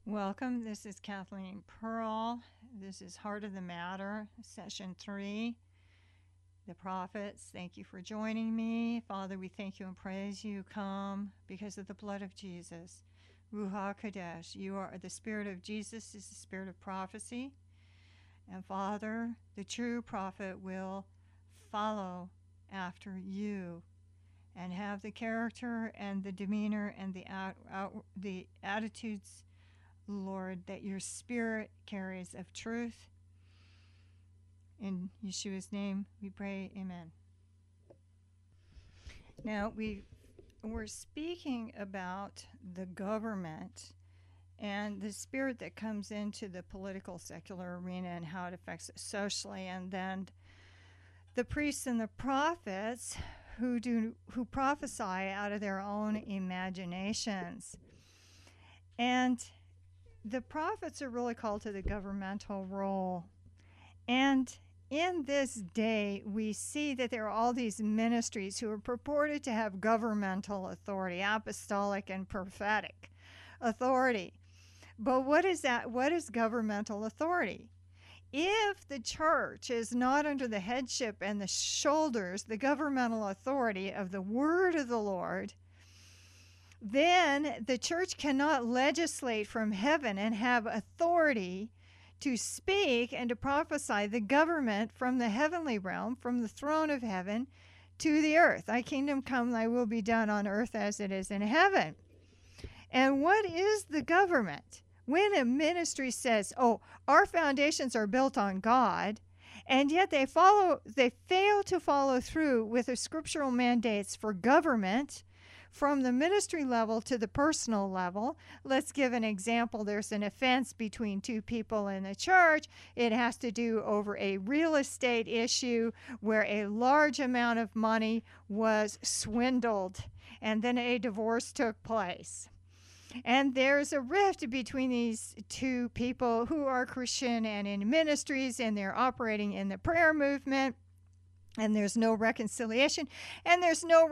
Welcome. This is Kathleen Pearl. This is Heart of the Matter, Session 3, the Prophets. Thank you for joining me. Father, we thank you and praise you. Come because of the blood of Jesus. Ruach Kodesh, you are the Spirit of Jesus, is the Spirit of prophecy. And Father, the true prophet will follow after you and have the character and the demeanor and the attitudes, Lord, that your Spirit carries of truth. In Yeshua's name we pray, amen. Now, we're speaking about the government and the spirit that comes into the political secular arena and how it affects it socially, and then the priests and the prophets who prophesy out of their own imaginations. And the prophets are really called to the governmental role. And in this day, we see that there are all these ministries who are purported to have governmental authority, apostolic and prophetic authority. But what is that? What is governmental authority? If the church is not under the headship and the shoulders, the governmental authority of the word of the Lord, then the church cannot legislate from heaven and have authority to speak and to prophesy the government from the heavenly realm, from the throne of heaven to the earth. Thy kingdom come, thy will be done on earth as it is in heaven. And what is the government? When a ministry says, oh, our foundations are built on God, and yet they fail to follow through with the scriptural mandates for government, from the ministry level to the personal level. Let's give an example. There's an offense between two people in the church. It has to do over a real estate issue where a large amount of money was swindled, and then a divorce took place. And there's a rift between these two people who are Christian and in ministries, and they're operating in the prayer movement. And there's no reconciliation, and there's no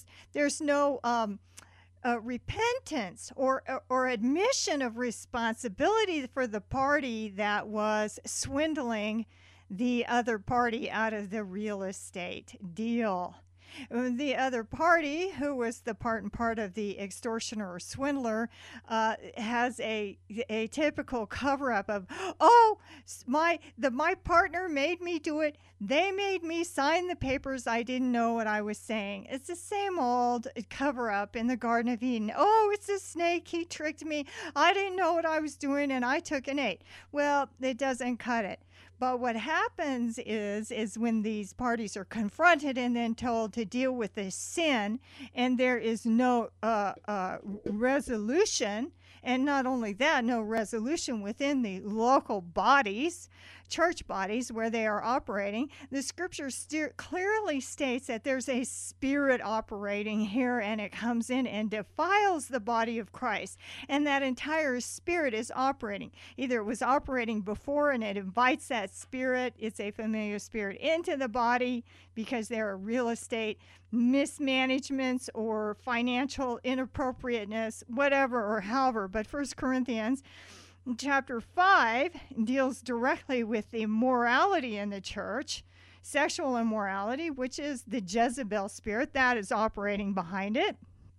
repentance or admission of responsibility for the party that was swindling the other party out of the real estate deal. The other party, who was the part and part of the extortioner or swindler, has a typical cover-up of, oh, my partner made me do it. They made me sign the papers. I didn't know what I was saying. It's the same old cover-up in the Garden of Eden. Oh, it's a snake. He tricked me. I didn't know what I was doing, and I took an 8. Well, it doesn't cut it. But what happens is when these parties are confronted and then told to deal with this sin, and there is no resolution, and not only that, no resolution within the local bodies, church bodies where they are operating, the scripture clearly states that there's a spirit operating here, and it comes in and defiles the body of Christ. And that entire spirit is operating. Either it was operating before and it invites that spirit, it's a familiar spirit, into the body because there are real estate mismanagements or financial inappropriateness, whatever or however. But 1 Corinthians chapter 5 deals directly with the morality in the church, sexual immorality, which is the Jezebel spirit that is operating behind it.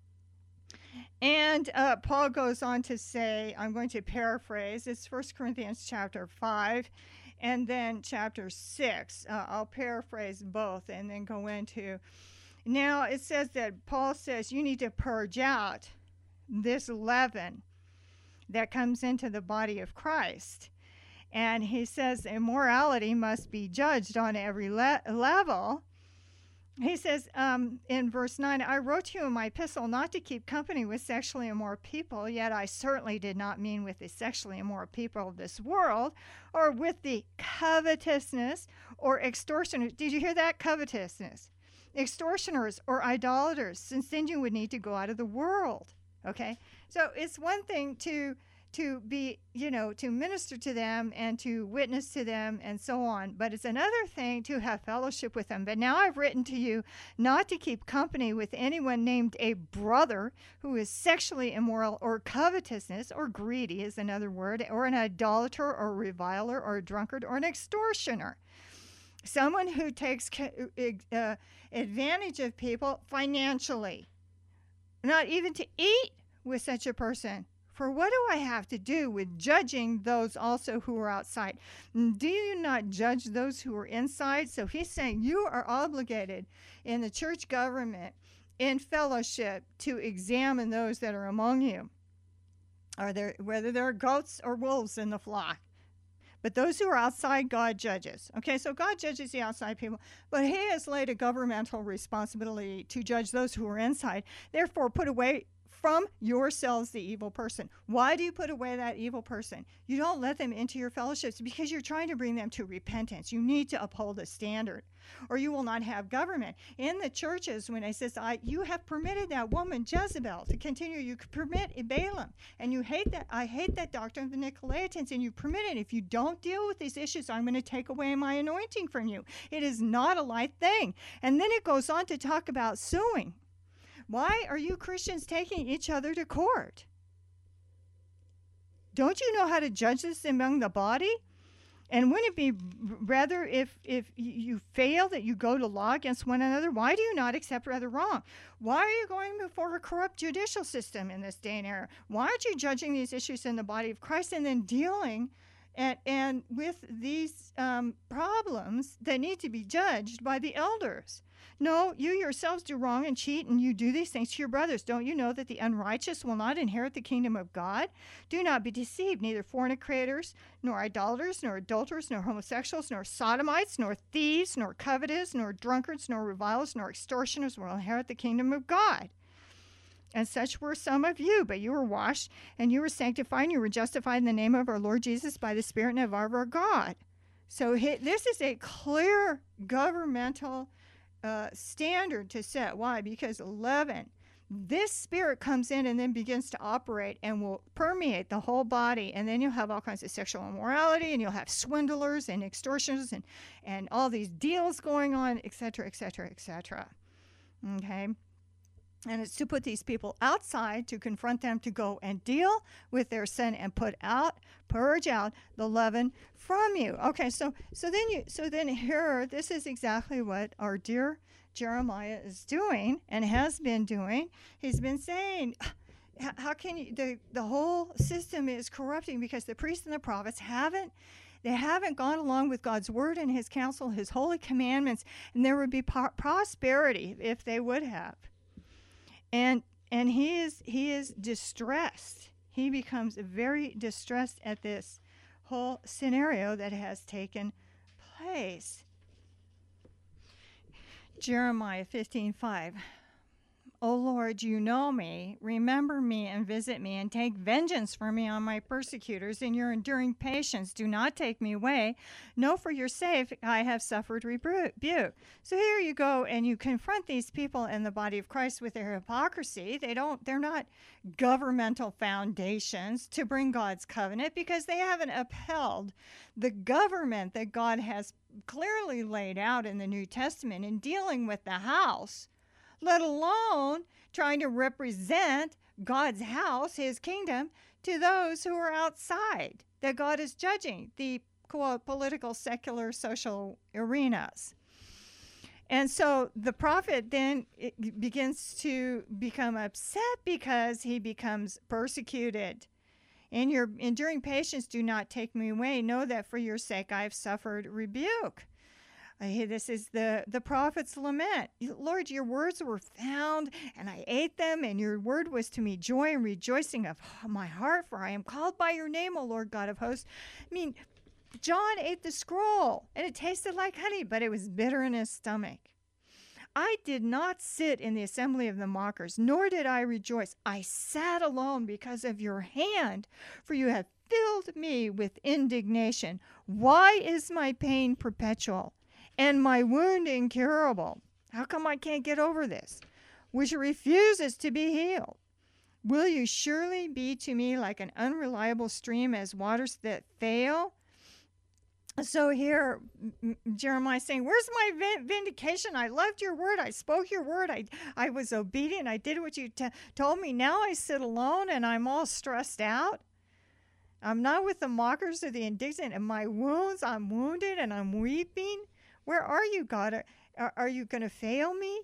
And Paul goes on to say, I'm going to paraphrase, it's 1 Corinthians chapter 5 and then chapter 6. I'll paraphrase both and then go into. Now it says that Paul says you need to purge out this leaven that comes into the body of Christ. And he says immorality must be judged on every level. He says in verse 9, I wrote to you in my epistle not to keep company with sexually immoral people, yet I certainly did not mean with the sexually immoral people of this world, or with the covetousness or extortioners. Did you hear that? Covetousness. Extortioners or idolaters, since then you would need to go out of the world. Okay? So it's one thing to to be, to minister to them and to witness to them and so on. But it's another thing to have fellowship with them. But now I've written to you not to keep company with anyone named a brother who is sexually immoral or covetousness, or greedy is another word, or an idolater or a reviler or a drunkard or an extortioner. Someone who takes advantage of people financially. Not even to eat with such a person. For what do I have to do with judging those also who are outside? Do you not judge those who are inside? So he's saying you are obligated in the church government, in fellowship, to examine those that are among you, whether there are goats or wolves in the flock. But those who are outside, God judges. Okay, so God judges the outside people, but he has laid a governmental responsibility to judge those who are inside. Therefore, put away from yourselves the evil person. Why do you put away that evil person? You don't let them into your fellowships because you're trying to bring them to repentance. You need to uphold a standard, or you will not have government. In the churches, when it says, you have permitted that woman Jezebel to continue, you permit Balaam, and you hate that. I hate that doctrine of the Nicolaitans, and you permit it. If you don't deal with these issues, I'm going to take away my anointing from you. It is not a light thing. And then it goes on to talk about suing. Why are you Christians taking each other to court? Don't you know how to judge this among the body? And wouldn't it be rather if you fail that you go to law against one another? Why do you not accept rather wrong? Why are you going before a corrupt judicial system in this day and era? Why aren't you judging these issues in the body of Christ and then dealing and with these problems that need to be judged by the elders? No, you yourselves do wrong and cheat, and you do these things to your brothers. Don't you know that the unrighteous will not inherit the kingdom of God? Do not be deceived. Neither fornicators, nor idolaters, nor adulterers, nor homosexuals, nor sodomites, nor thieves, nor covetous, nor drunkards, nor revilers, nor extortioners will inherit the kingdom of God. And such were some of you, but you were washed, and you were sanctified, and you were justified in the name of our Lord Jesus by the Spirit and of our God. So this is a clear governmental standard to set. Why? Because leaven, this spirit comes in and then begins to operate and will permeate the whole body, and then you'll have all kinds of sexual immorality, and you'll have swindlers and extortioners and all these deals going on, etc., etc., etc. Okay? And it's to put these people outside, to confront them, to go and deal with their sin and purge out the leaven from you. Okay, so then here, this is exactly what our dear Jeremiah is doing and has been doing. He's been saying, how can you, the whole system is corrupting because the priests and the prophets haven't gone along with God's word and his counsel, his holy commandments, and there would be prosperity if they would have. And he is distressed. He becomes very distressed at this whole scenario that has taken place. Jeremiah 15:5. O Lord, you know me. Remember me and visit me and take vengeance for me on my persecutors. In your enduring patience, do not take me away. Know for your sake I have suffered rebuke. So here you go, and you confront these people in the body of Christ with their hypocrisy. They're not governmental foundations to bring God's covenant because they haven't upheld the government that God has clearly laid out in the New Testament in dealing with the house, let alone trying to represent God's house, his kingdom, to those who are outside that God is judging, the quote, political, secular, social arenas. And so the prophet then begins to become upset because he becomes persecuted. In your enduring patience, do not take me away. Know that for your sake I have suffered rebuke. This is the prophet's lament. Lord, your words were found, and I ate them, and your word was to me joy and rejoicing of my heart, for I am called by your name, O Lord God of hosts. I mean, John ate the scroll, and it tasted like honey, but it was bitter in his stomach. I did not sit in the assembly of the mockers, nor did I rejoice. I sat alone because of your hand, for you have filled me with indignation. Why is my pain perpetual and my wound incurable? How come I can't get over this? Which refuses to be healed. Will you surely be to me like an unreliable stream as waters that fail? So here, Jeremiah is saying, where's my vindication? I loved your word. I spoke your word. I was obedient. I did what you told me. Now I sit alone and I'm all stressed out. I'm not with the mockers or the indignant. And my wounds, I'm wounded and I'm weeping. Where are you, God? Are you going to fail me?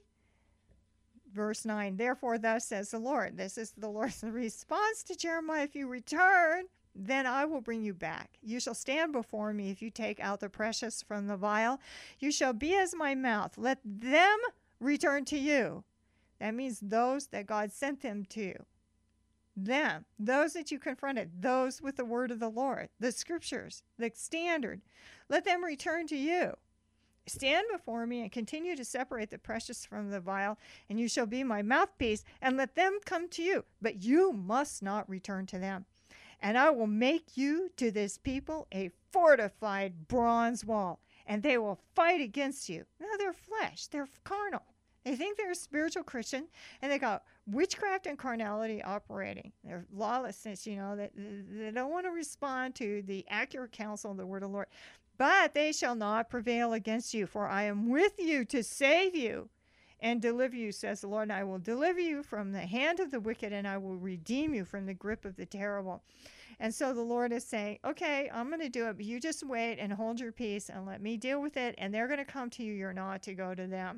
Verse 9, therefore thus says the Lord. This is the Lord's response to Jeremiah. If you return, then I will bring you back. You shall stand before me if you take out the precious from the vial. You shall be as my mouth. Let them return to you. That means those that God sent them to. Them, those that you confronted, those with the word of the Lord, the scriptures, the standard. Let them return to you. Stand before me and continue to separate the precious from the vile, and you shall be my mouthpiece, and let them come to you. But you must not return to them. And I will make you to this people a fortified bronze wall, and they will fight against you. Now they're flesh, they're carnal. They think they're a spiritual Christian, and they got witchcraft and carnality operating. They're lawlessness, they don't want to respond to the accurate counsel of the word of the Lord. But they shall not prevail against you, for I am with you to save you and deliver you, says the Lord. And I will deliver you from the hand of the wicked, and I will redeem you from the grip of the terrible. And so the Lord is saying, okay, I'm going to do it, but you just wait and hold your peace and let me deal with it, and they're going to come to you. You're not to go to them.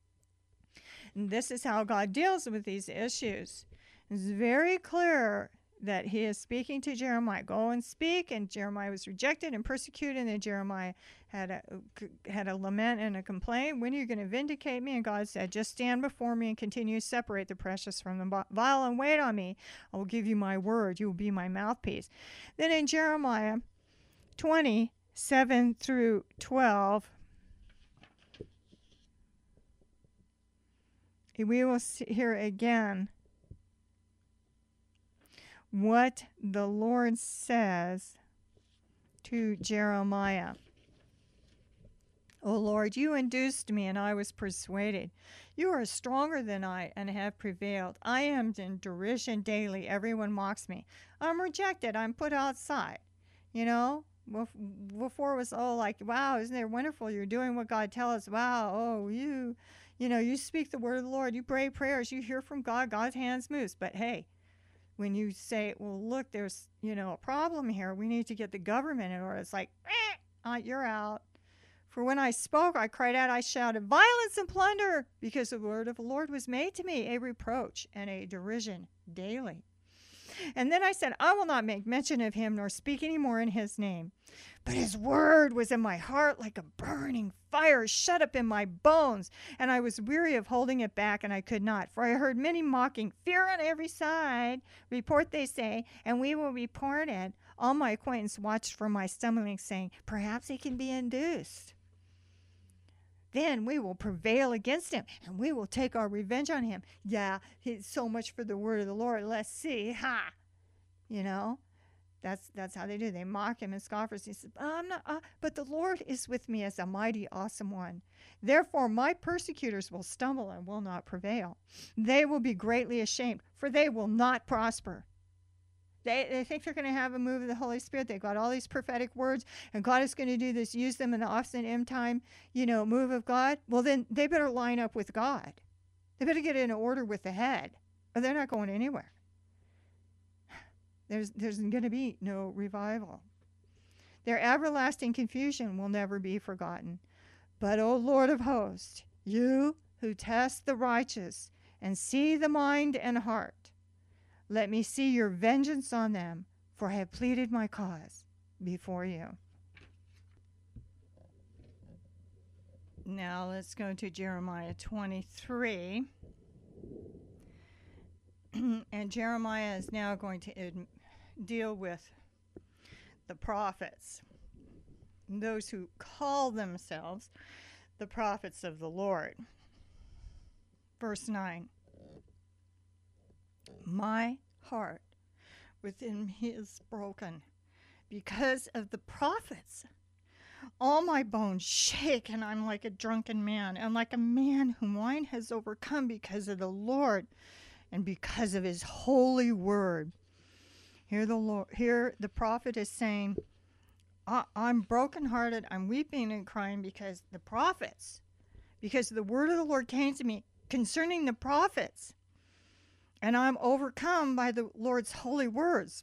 And this is how God deals with these issues. It's very clear that he is speaking to Jeremiah. Go and speak. And Jeremiah was rejected and persecuted. And then Jeremiah had a lament and a complaint. When are you going to vindicate me? And God said, just stand before me and continue to separate the precious from the vile and wait on me. I will give you my word. You will be my mouthpiece. Then in Jeremiah 20:7 through 12, we will hear again what the Lord says to Jeremiah. O Lord, you induced me, and I was persuaded. You are stronger than I, and have prevailed. I am in derision daily. Everyone mocks me. I'm rejected. I'm put outside. Before it was, like, wow, isn't it wonderful? You're doing what God tells us. Wow, you speak the word of the Lord. You pray prayers. You hear from God. God's hands moves. But hey, when you say, well, look, there's, a problem here. We need to get the government in order. It's like, you're out. For when I spoke, I cried out, I shouted, violence and plunder, because the word of the Lord was made to me a reproach and a derision daily. And then I said, I will not make mention of him nor speak any more in his name. But his word was in my heart like a burning fire shut up in my bones. And I was weary of holding it back, and I could not. For I heard many mocking, fear on every side. Report, they say, and we will report it. All my acquaintance watched for my stumbling, saying, perhaps he can be induced. Then we will prevail against him, and we will take our revenge on him. Yeah, he's so much for the word of the Lord. Let's see. Ha! That's how they do. They mock him and scoffers. He says, I'm not, but the Lord is with me as a mighty, awesome one. Therefore, my persecutors will stumble and will not prevail. They will be greatly ashamed, for they will not prosper. They think they're going to have a move of the Holy Spirit. They've got all these prophetic words, and God is going to do this, use them in the often end time, move of God. Well, then they better line up with God. They better get in order with the head, or they're not going anywhere. There's going to be no revival. Their everlasting confusion will never be forgotten. But, O Lord of hosts, you who test the righteous and see the mind and heart, let me see your vengeance on them, for I have pleaded my cause before you. Now let's go to Jeremiah 23. And Jeremiah is now going to deal with the prophets, those who call themselves the prophets of the Lord. Verse 9. My heart within me is broken because of the prophets. All my bones shake, and I'm like a drunken man, and like a man whom wine has overcome because of the Lord and because of his holy word. Here the prophet is saying, I'm brokenhearted, I'm weeping and crying because the word of the Lord came to me concerning the prophets, and I'm overcome by the Lord's holy words.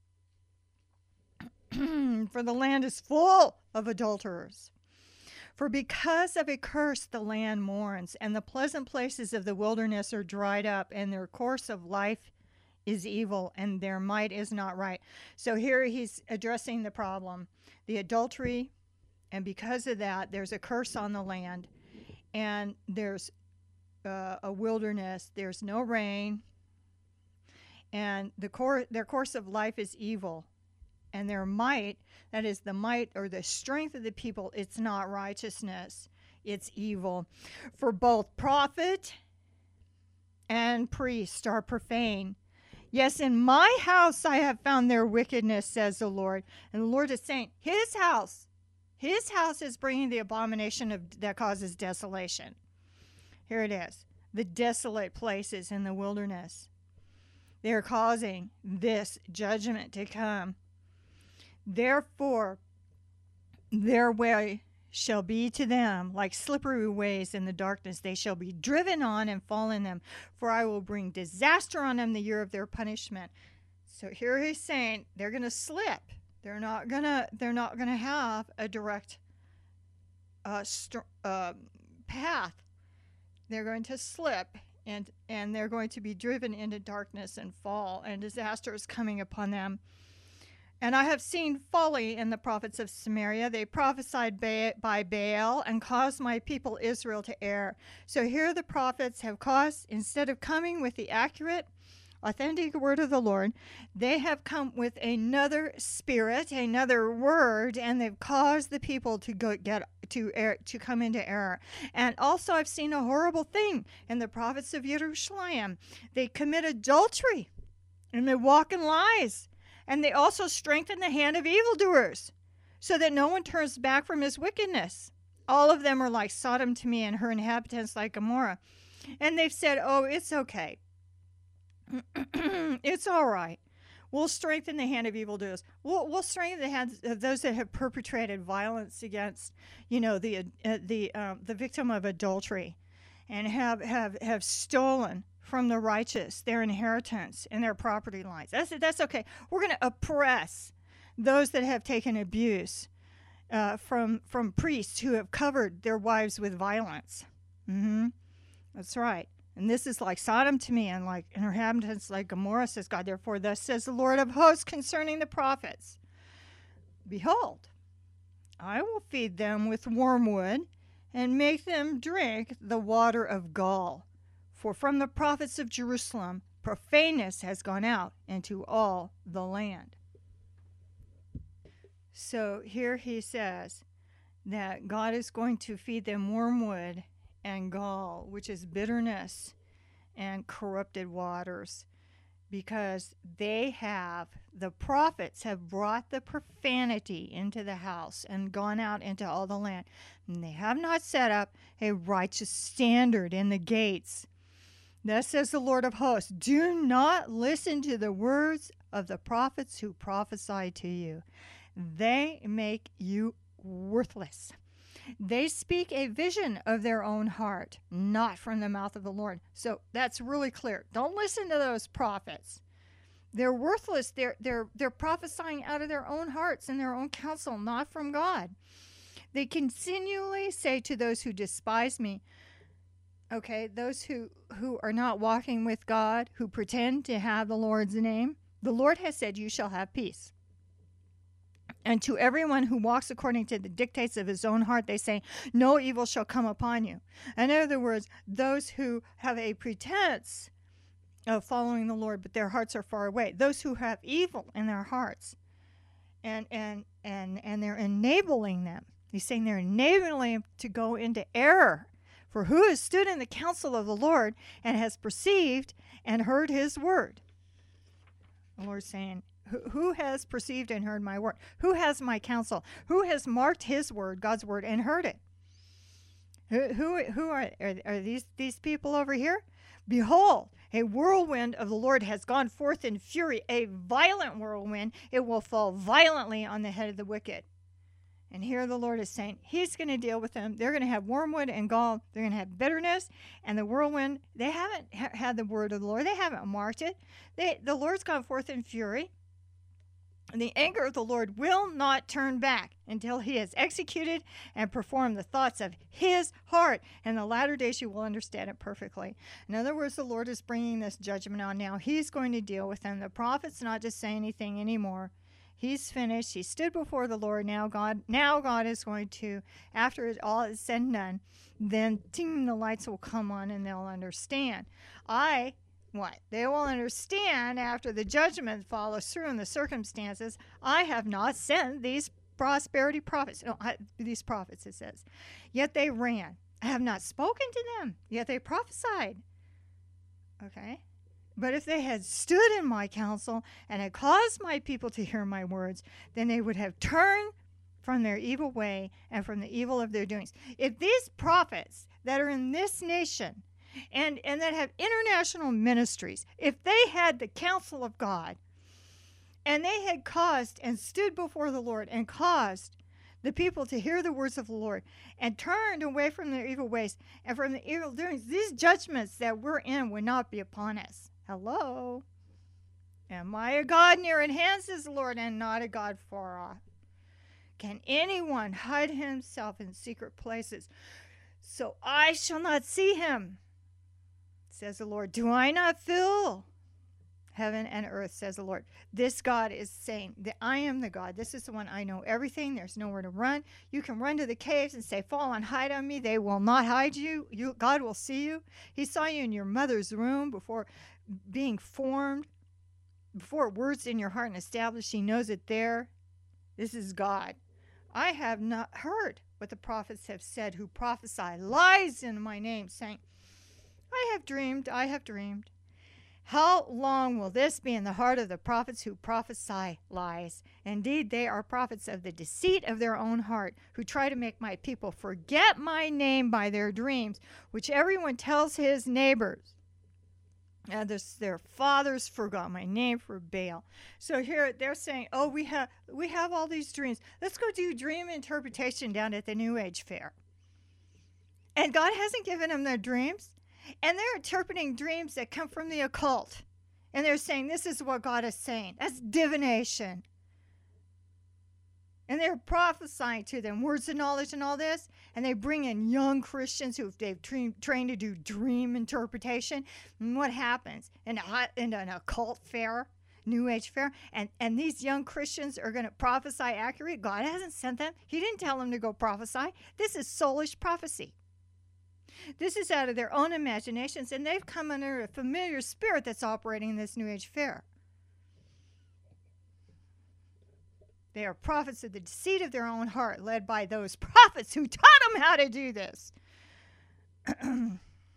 For the land is full of adulterers. For because of a curse the land mourns, and the pleasant places of the wilderness are dried up, and their course of life is evil, and their might is not right. So here he's addressing the problem, the adultery, and because of that, there's a curse on the land, and there's a wilderness, there's no rain, and their course of life is evil, and their might, that is the might or the strength of the people, it's not righteousness, it's evil. For both prophet and priest are profane. Yes, in my house I have found their wickedness, says the Lord. And the Lord is saying, his house is bringing the abomination that causes desolation. Here it is, the desolate places in the wilderness. They're causing this judgment to come. Therefore, their way shall be to them like slippery ways in the darkness. They shall be driven on and fall in them, for I will bring disaster on them the year of their punishment. So here he's saying they're going to slip. They're not going to have a direct path. They're going to slip, and they're going to be driven into darkness and fall, and disaster is coming upon them. And I have seen folly in the prophets of Samaria. They prophesied by Baal and caused my people Israel to err. So here the prophets have caused, instead of coming with the accurate, authentic word of the Lord, they have come with another spirit, another word, and they've caused the people to come into error. And also I've seen a horrible thing in the prophets of Jerusalem. They commit adultery, and they walk in lies. And they also strengthen the hand of evildoers, so that no one turns back from his wickedness. All of them are like Sodom to me, and her inhabitants like Gomorrah. And they've said, oh, it's okay. It's all right. We'll strengthen the hand of evildoers. We'll strengthen the hands of those that have perpetrated violence against, the victim of adultery, and have stolen from the righteous their inheritance and their property lines. That's okay. We're going to oppress those that have taken abuse from priests who have covered their wives with violence. That's right. And this is like Sodom to me, and like her inhabitants like Gomorrah, says God. Therefore, thus says the Lord of hosts concerning the prophets, behold, I will feed them with wormwood and make them drink the water of gall. For from the prophets of Jerusalem, profaneness has gone out into all the land. So here he says that God is going to feed them wormwood and gall, which is bitterness and corrupted waters, because the prophets have brought the profanity into the house and gone out into all the land. And they have not set up a righteous standard in the gates. Thus says the Lord of hosts, do not listen to the words of the prophets who prophesy to you. They make you worthless. They speak a vision of their own heart, not from the mouth of the Lord. So that's really clear. Don't listen to those prophets. They're worthless. They're prophesying out of their own hearts and their own counsel, not from God. They continually say to those who despise me, okay, those who are not walking with God, who pretend to have the Lord's name, the Lord has said, you shall have peace. And to everyone who walks according to the dictates of his own heart, they say, no evil shall come upon you. In other words, those who have a pretense of following the Lord, but their hearts are far away, those who have evil in their hearts, and they're enabling them. He's saying they're enabling them to go into error. For who has stood in the counsel of the Lord and has perceived and heard his word? The Lord's saying, who has perceived and heard my word? Who has my counsel? Who has marked his word, God's word, and heard it? Who are these people over here? Behold, A whirlwind of the Lord has gone forth in fury, a violent whirlwind. It will fall violently on the head of the wicked. And here the Lord is saying he's going to deal with them. They're going to have wormwood and gall. They're going to have bitterness. And the whirlwind, they haven't had the word of the Lord. They haven't marked it. The Lord's gone forth in fury. And the anger of the Lord will not turn back until he has executed and performed the thoughts of his heart. In the latter days, you will understand it perfectly. In other words, the Lord is bringing this judgment on now. He's going to deal with them. The prophet's not to say anything anymore. He's finished. He stood before the Lord. Now God is going to, after it all is said and done, then ting, the lights will come on and they'll understand. They will understand after the judgment follows through in the circumstances. I have not sent these prosperity prophets. No, these prophets, it says. Yet they ran. I have not spoken to them. Yet they prophesied. Okay? But if they had stood in my counsel and had caused my people to hear my words, then they would have turned from their evil way and from the evil of their doings. If these prophets that are in this nation and that have international ministries, if they had the counsel of God and they had caused and stood before the Lord and caused the people to hear the words of the Lord and turned away from their evil ways and from the evil doings, these judgments that we're in would not be upon us. Hello? Am I a God near at hand, says the Lord, and not a God far off? Can anyone hide himself in secret places so I shall not see him? Says the Lord. Do I not fill heaven and earth, says the Lord. This God is saying that I am the God. This is the one I know everything. There's nowhere to run. You can run to the caves and say, fall and hide on me. They will not hide you. God will see you. He saw you in your mother's womb before being formed, before words in your heart and established. He knows it there. This is God. I have not heard what the prophets have said who prophesy lies in my name, saying, I have dreamed, I have dreamed. How long will this be in the heart of the prophets who prophesy lies? Indeed, they are prophets of the deceit of their own heart, who try to make my people forget my name by their dreams, which everyone tells his neighbors. Their fathers forgot my name for Baal. So here they're saying, oh, we have all these dreams. Let's go do dream interpretation down at the New Age fair. And God hasn't given them their dreams. And they're interpreting dreams that come from the occult. And they're saying, this is what God is saying. That's divination. And they're prophesying to them words of knowledge and all this. And they bring in young Christians who they've trained to do dream interpretation. And what happens? In an occult fair, New Age fair, and these young Christians are going to prophesy accurately. God hasn't sent them. He didn't tell them to go prophesy. This is soulish prophecy. This is out of their own imaginations, and they've come under a familiar spirit that's operating in this New Age fair. They are prophets of the deceit of their own heart, led by those prophets who taught them how to do this. And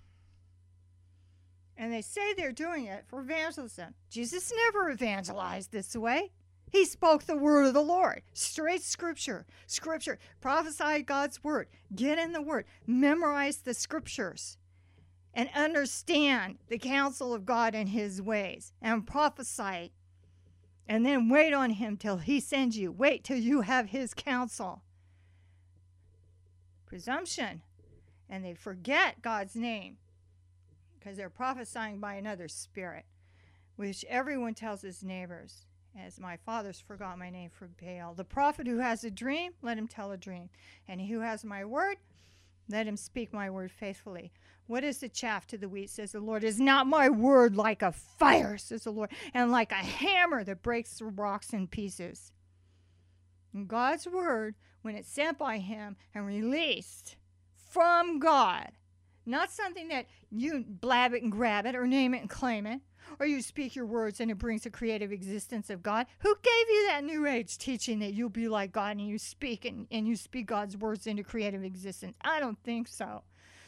they say they're doing it for evangelism. Jesus never evangelized this way. He spoke the word of the Lord, straight scripture. Prophesy God's word. Get in the word. Memorize the scriptures. And understand the counsel of God and his ways. And prophesy. And then wait on him till he sends you. Wait till you have his counsel. Presumption. And they forget God's name. Because they're prophesying by another spirit. Which everyone tells his neighbors. As my fathers forgot my name for Baal. The prophet who has a dream, let him tell a dream. And he who has my word, let him speak my word faithfully. What is the chaff to the wheat, says the Lord? Is not my word like a fire, says the Lord, and like a hammer that breaks the rocks in pieces? And God's word, when it's sent by him and released from God, not something that you blab it and grab it or name it and claim it, or you speak your words and it brings the creative existence of God. Who gave you that New Age teaching that you'll be like God and you speak and you speak God's words into creative existence? I don't think so.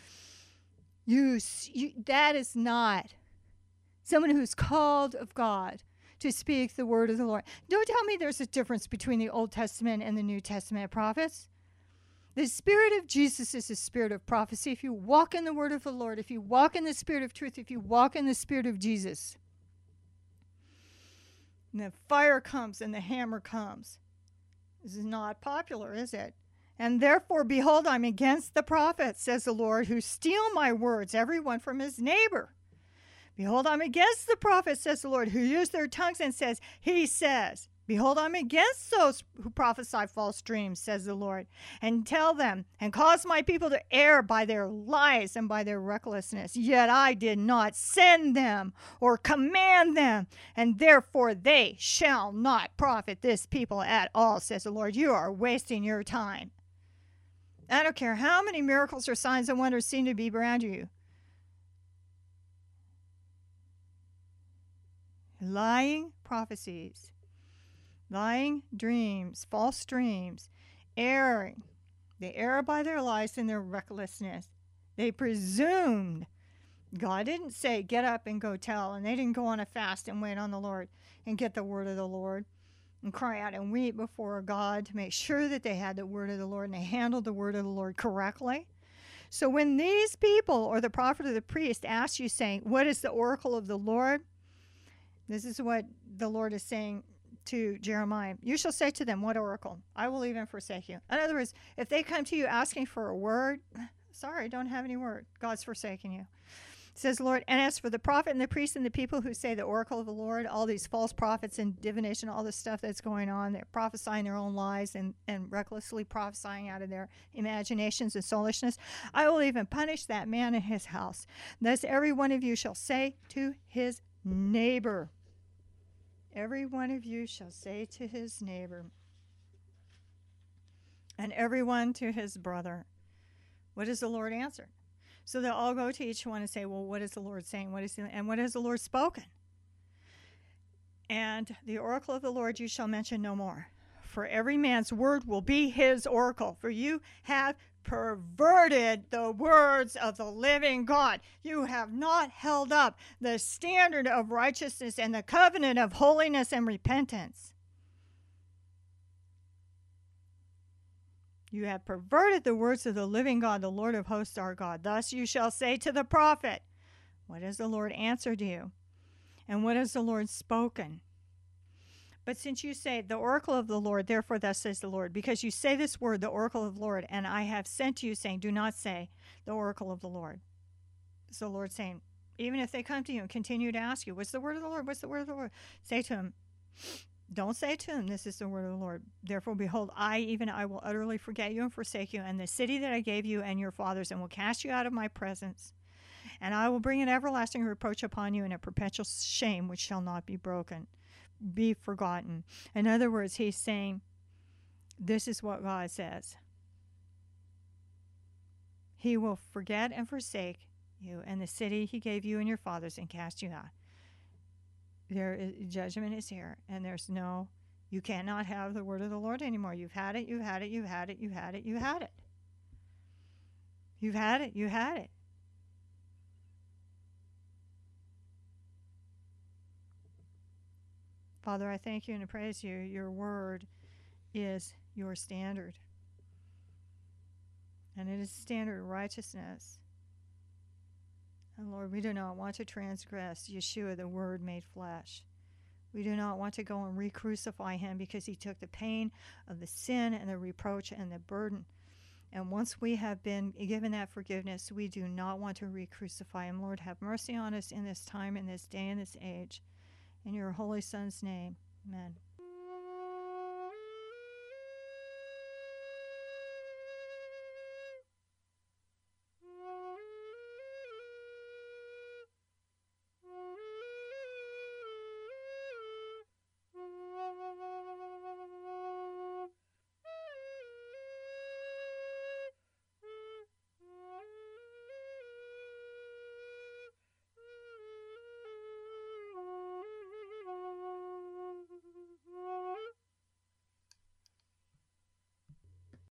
That is not someone who's called of God to speak the word of the Lord. Don't tell me there's a difference between the Old Testament and the New Testament prophets. The Spirit of Jesus is the Spirit of prophecy. If you walk in the word of the Lord, if you walk in the Spirit of truth, if you walk in the Spirit of Jesus, and the fire comes and the hammer comes. This is not popular, is it? And therefore, behold, I'm against the prophets, says the Lord, who steal my words, every one from his neighbor. Behold, I'm against the prophets, says the Lord, who use their tongues and says, he says. Behold, I'm against those who prophesy false dreams, says the Lord, and tell them, and cause my people to err by their lies and by their recklessness. Yet I did not send them or command them, and therefore they shall not profit this people at all, says the Lord. You are wasting your time. I don't care how many miracles or signs and wonders seem to be around you. Lying prophecies. Lying dreams, false dreams, erring. They err by their lies and their recklessness. They presumed. God didn't say, get up and go tell. And they didn't go on a fast and wait on the Lord and get the word of the Lord and cry out and weep before God to make sure that they had the word of the Lord and they handled the word of the Lord correctly. So when these people or the prophet or the priest ask you saying, what is the oracle of the Lord? This is what the Lord is saying to Jeremiah. You shall say to them, what oracle? I will even forsake you. In other words, if they come to you asking for a word, sorry, don't have any word. God's forsaken you. Says the Lord, and as for the prophet and the priest and the people who say the oracle of the Lord, all these false prophets and divination, all this stuff that's going on, they're prophesying their own lies and recklessly prophesying out of their imaginations and soulishness. I will even punish that man in his house. Thus every one of you shall say to his neighbor. Every one of you shall say to his neighbor, and every one to his brother. What does the Lord answer? So they'll all go to each one and say, well, what is the Lord saying? What has the Lord spoken? And the oracle of the Lord you shall mention no more. For every man's word will be his oracle. For you have perverted the words of the living God. You have not held up the standard of righteousness and the covenant of holiness and repentance. You have perverted the words of the living God, the Lord of hosts our God. Thus you shall say to the prophet, what has the Lord answered you? And what has the Lord spoken? But since you say the oracle of the Lord, therefore thus says the Lord, because you say this word, the oracle of the Lord, and I have sent to you saying, do not say the oracle of the Lord. So the Lord saying, even if they come to you and continue to ask you, what's the word of the Lord? What's the word of the Lord? Say to him, don't say to him, this is the word of the Lord. Therefore, behold, I will utterly forget you and forsake you, and the city that I gave you and your fathers, and will cast you out of my presence. And I will bring an everlasting reproach upon you and a perpetual shame which shall not be forgotten. In other words, he's saying, this is what God says. He will forget and forsake you and the city he gave you and your fathers and cast you out. Judgment is here, and you cannot have the word of the Lord anymore. You've had it, you've had it, you've had it, you've had it, you've had it. You've had it, you had it. Father, I thank you and I praise you. Your word is your standard. And it is a standard of righteousness. And Lord, we do not want to transgress Yeshua, the Word made flesh. We do not want to go and re-crucify him because he took the pain of the sin and the reproach and the burden. And once we have been given that forgiveness, we do not want to re-crucify him. Lord, have mercy on us in this time, in this day, in this age. In your holy Son's name, amen.